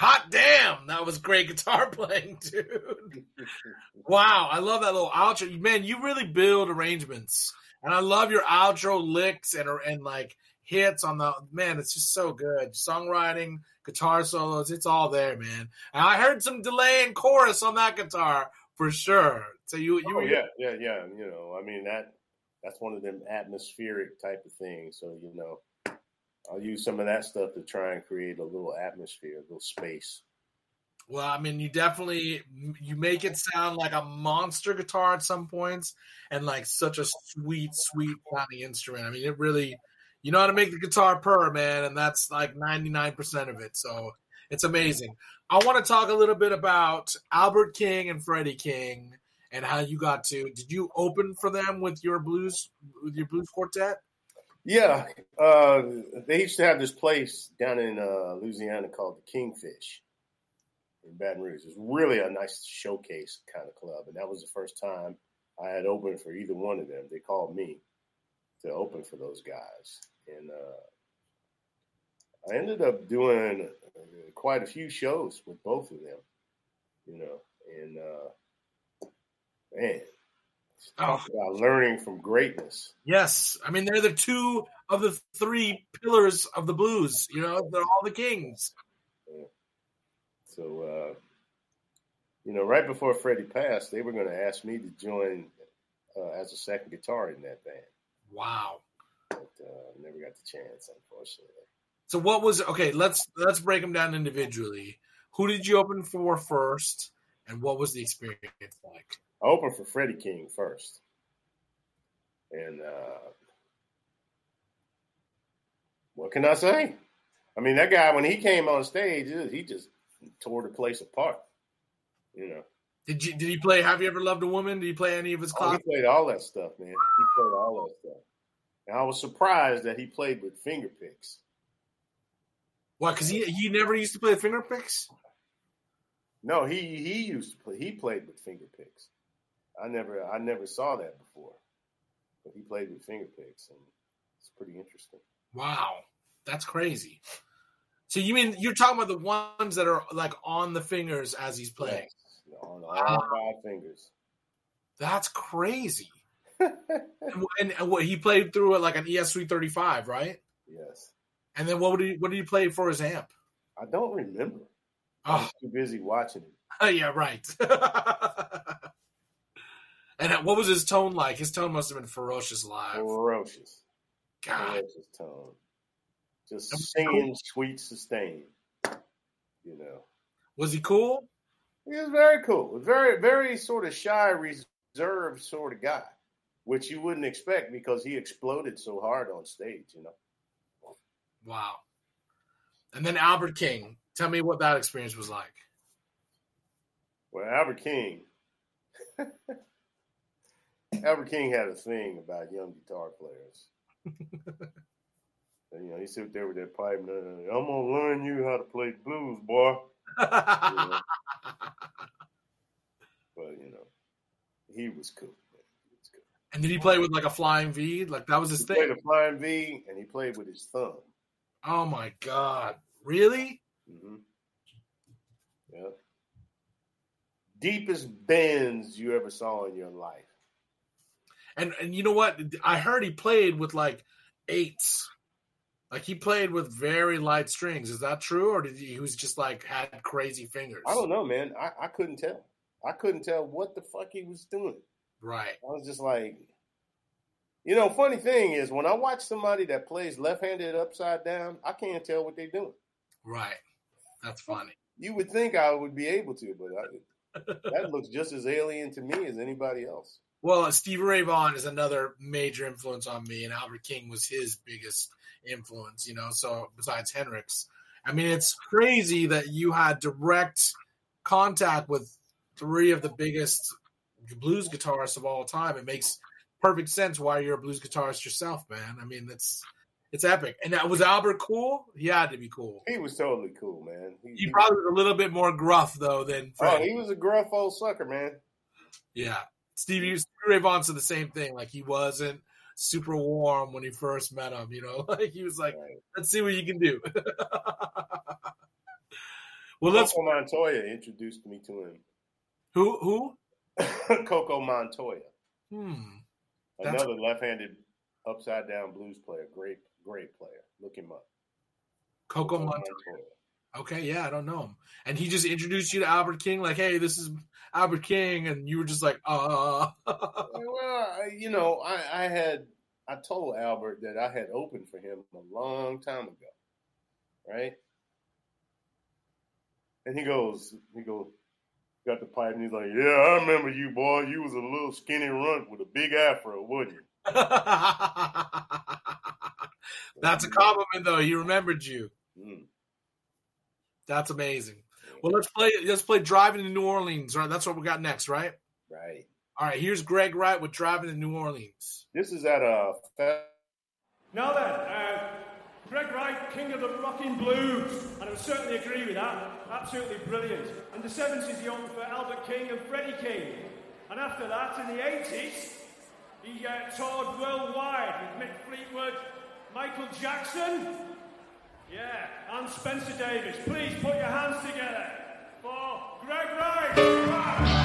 Hot damn, that was great guitar playing, dude. Wow, I love that little outro. Man, you really build arrangements. And I love your outro licks and and like hits on the man, it's just so good. Songwriting, guitar solos, it's all there, man. And I heard some delay in chorus on that guitar for sure. So you you oh, yeah, yeah, yeah. You know, I mean that that's one of them atmospheric type of things. So, you know, I'll use some of that stuff to try and create a little atmosphere, a little space. Well, I mean, you definitely you make it sound like a monster guitar at some points, and like such a sweet, sweet sounding instrument. I mean, it really, you know how to make the guitar purr, man, and that's like ninety-nine percent of it. So it's amazing. I want to talk a little bit about Albert King and Freddie King and how you got to. Did you open for them with your blues with your blues quartet? Yeah, uh, they used to have this place down in uh, Louisiana called the Kingfish in Baton Rouge. It's really a nice showcase kind of club, and that was the first time I had opened for either one of them. They called me to open for those guys, and uh, I ended up doing quite a few shows with both of them, you know, and uh, man, talk oh. about learning from greatness. Yes, I mean they're the two of the three pillars of the blues. You know, they're all the kings. Yeah. So, uh, you know, right before Freddie passed, they were going to ask me to join uh, as a second guitar in that band. Wow. But uh, never got the chance, unfortunately. So what was okay? Let's let's break them down individually. Who did you open for first, and what was the experience like? I opened for Freddie King first, and uh, what can I say? I mean, that guy when he came on stage, he just tore the place apart. You know. Did you did he play Have You Ever Loved a Woman? Did he play any of his classics? Oh, he played all that stuff, man. He played all that stuff. And I was surprised that he played with finger picks. What? Because he he never used to play with finger picks? No, he he used to play. He played with finger picks. I never I never saw that before. But he played with finger picks, and it's pretty interesting. Wow, that's crazy. So you mean you're talking about the ones that are like on the fingers as he's playing? Yes, on all five fingers. That's crazy. and, and, and what he played through it like an E S three thirty-five, right? Yes. And then what would he what did he play for his amp? I don't remember. I was oh. too busy watching it. Oh yeah, right. And what was his tone like? His tone must have been ferocious live. Ferocious. God. Ferocious tone. Just singing sweet sustain. You know. Was he cool? He was very cool. Very, very sort of shy, reserved sort of guy, which you wouldn't expect because he exploded so hard on stage, you know. Wow. And then Albert King. Tell me what that experience was like. Well, Albert King. Albert King had a thing about young guitar players. And, you know, he sit there with that pipe and uh, I'm gonna learn you how to play blues, boy. You know? But you know, he was cool. Man. He was cool. And did he play with like a flying V? Like that was his he thing. He played a flying V, and he played with his thumb. Oh my God! Really? Mm-hmm. Yeah. Deepest bends you ever saw in your life. And and you know what? I heard he played with like eights. Like he played with very light strings. Is that true, or did he, he was just like had crazy fingers? I don't know, man. I, I couldn't tell. I couldn't tell what the fuck he was doing. Right. I was just like, you know, funny thing is when I watch somebody that plays left-handed upside down, I can't tell what they're doing. Right. That's funny. You would think I would be able to, but I, that looks just as alien to me as anybody else. Well, Stevie Ray Vaughan is another major influence on me, and Albert King was his biggest influence, you know, so besides Hendrix. I mean, it's crazy that you had direct contact with three of the biggest blues guitarists of all time. It makes perfect sense why you're a blues guitarist yourself, man. I mean, it's it's epic. And that, was Albert cool? He had to be cool. He was totally cool, man. He, he he probably was a little bit more gruff, though, than Fred. Oh, he was a gruff old sucker, man. Yeah. Stevie, Stevie Ray Vaughan said the same thing. Like, he wasn't super warm when he first met him, you know? Like, he was like, right. Let's see what you can do. Well, let's. Coco Montoya introduced me to him. Who? Who? Coco Montoya. Hmm. Another left-handed upside down blues player. Great, great player. Look him up. Coco, Coco Montoya. Montoya. Okay, yeah, I don't know him. And he just introduced you to Albert King, like, hey, this is Albert King, and you were just like, uh. Well, you know, I, I had, I told Albert that I had opened for him a long time ago, right? And he goes, he goes, got the pipe, and he's like, yeah, I remember you, boy. You was a little skinny runt with a big afro, wasn't you? That's a compliment, though. He remembered you. Mm. That's amazing. Well, let's play. Let's play "Driving to New Orleans." Right, that's what we got next, right? Right. All right. Here's Greg Wright with "Driving to New Orleans." This is at a. Now then, uh, Greg Wright, king of the rockin' blues, and I would certainly agree with that. Absolutely brilliant. In the seventies, he opened for Albert King and Freddie King, and after that, in the eighties, he uh, toured worldwide with Mick Fleetwood, Michael Jackson. Yeah, and Spencer Davis. Please put your hands together for Greg Wright.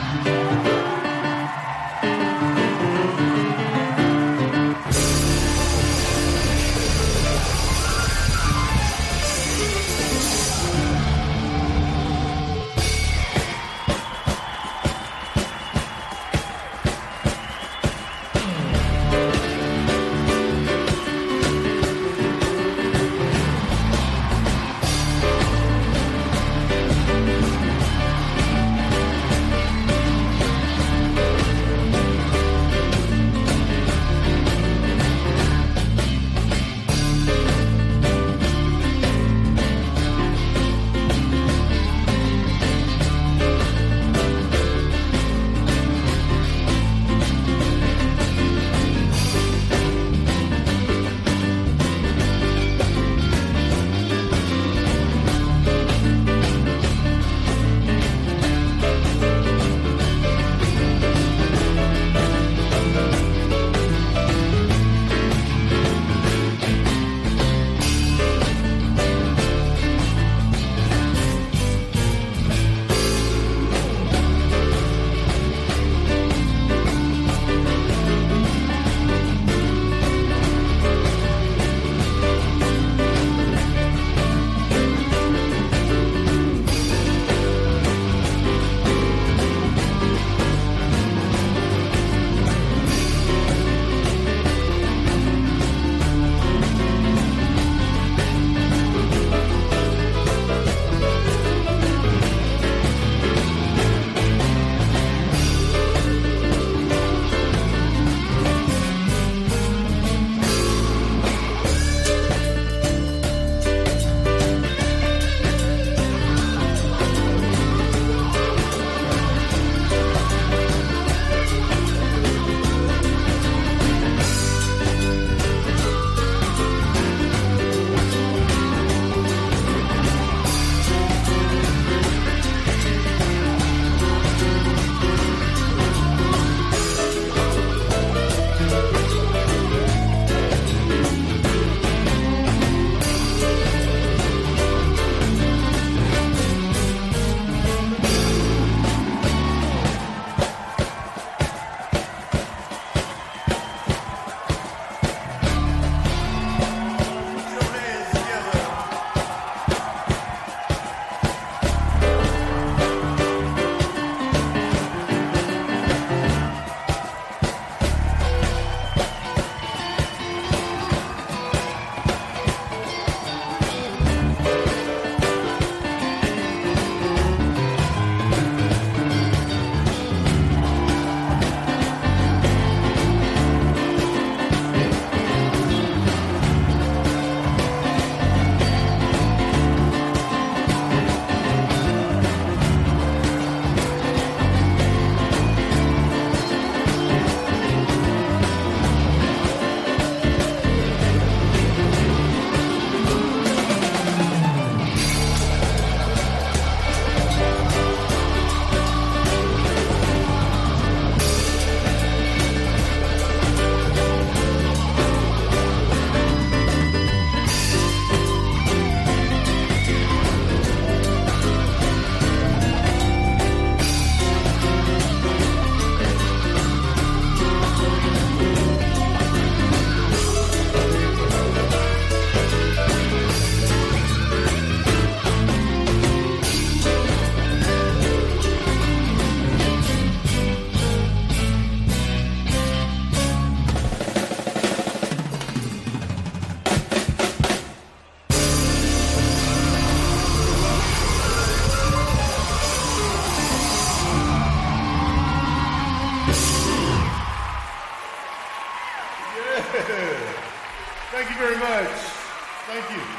Thank you very much. Thank you.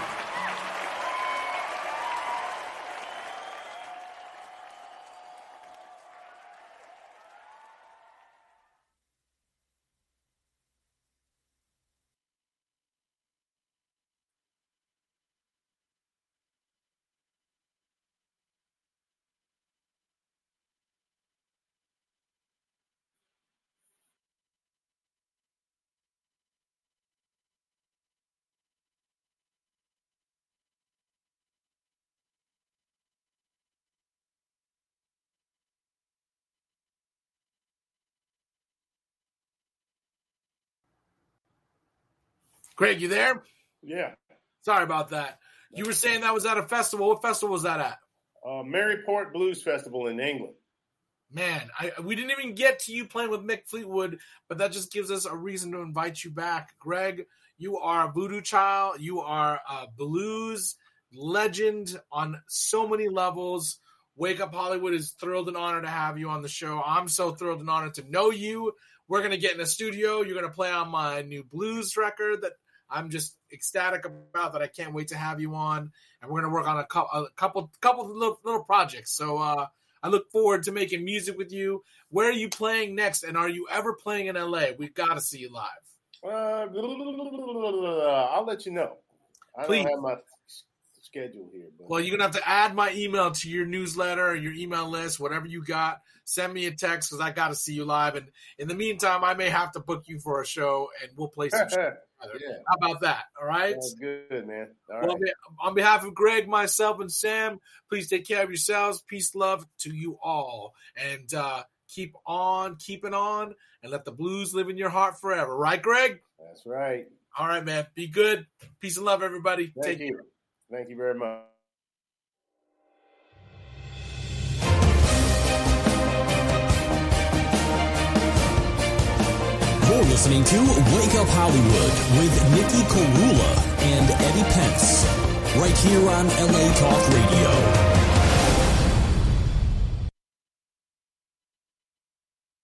Greg, you there? Yeah. Sorry about that. You were saying that was at a festival. What festival was that at? Uh, Maryport Blues Festival in England. Man, I, we didn't even get to you playing with Mick Fleetwood, but that just gives us a reason to invite you back. Greg, you are a voodoo child. You are a blues legend on so many levels. Wake Up Hollywood is thrilled and honored to have you on the show. I'm so thrilled and honored to know you. We're going to get in a studio. You're going to play on my new blues record that I'm just ecstatic about, that I can't wait to have you on. And we're going to work on a couple, a couple, couple of little, little projects. So uh, I look forward to making music with you. Where are you playing next? And are you ever playing in L A? We've got to see you live. Uh, I'll let you know. I Please. don't have my schedule here. But. Well, you're going to have to add my email to your newsletter or your email list, whatever you got. Send me a text because I got to see you live. And in the meantime, I may have to book you for a show, and we'll play some shit together. Yeah. How about that? All right? That's good, man. All well, right. On behalf of Greg, myself, and Sam, please take care of yourselves. Peace, love to you all. And uh, keep on keeping on, and let the blues live in your heart forever. Right, Greg? That's right. All right, man. Be good. Peace and love, everybody. Thank take you. care. Thank you very much. You're listening to Wake Up Hollywood with Nikki Korula and Eddie Pence, right here on L A Talk Radio.